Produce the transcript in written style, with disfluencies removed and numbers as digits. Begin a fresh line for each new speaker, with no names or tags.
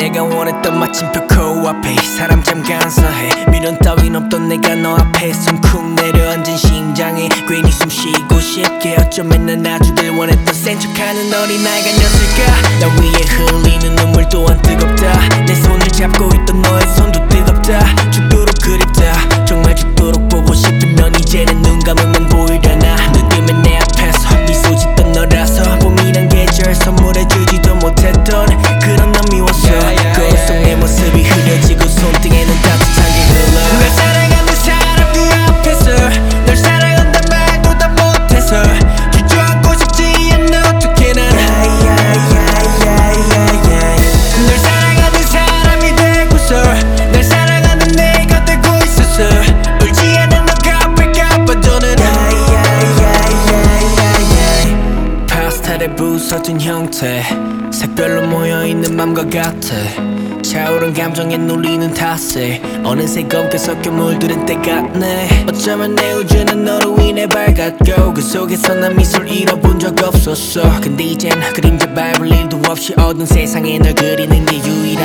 내가 원했던 마침표 코앞에 사람 참 간사해. 미련 따윈 없던 내가 너 앞에 숨쿵 내려앉은 심장에 괜히 숨쉬고 싶게 어쩌면 난 놔주길 원했던 센 척하는 어린아이가 였을까. 나 위에 흘리는 눈물 또한 뜨겁다. 내 손을 잡고 있던 너의 손도 뜨겁다. 죽도록 그립다. 정말 죽도록 보고 싶은 넌 이제는 눈 감으면 보이려나. 눈 뜨면 내 앞에서 미소 짓던 너라서 봄이란 계절 선물해주지도 못했던 그런 난 미웠어. 거울 속 내 모습이 흐려지고 손등에는 따뜻한 게 흘러. 널 사랑하는 사람 그 앞에서 널 사랑한단 말도 다 못해서 주저앉고 싶지 않아. 어떻게 난 널 사랑하는 사람이 되고서 널 사랑하는 내가 되고 있어서 울지 않은 너가 아플까봐 더는 파스텔의 부서진 형태 색별로 모여있는 맘과 같아. 차오른 감정에 눌리는 탓에 어느새 검게 섞여 물들은 때 같네. 어쩌면 내 우주는 너로 인해 밝았고 그 속에서 난 미소를 잃어본 적 없었어. 근데 이젠 그림자 밟을 일도 없이 어두운 세상에 널 그리는 게 유일한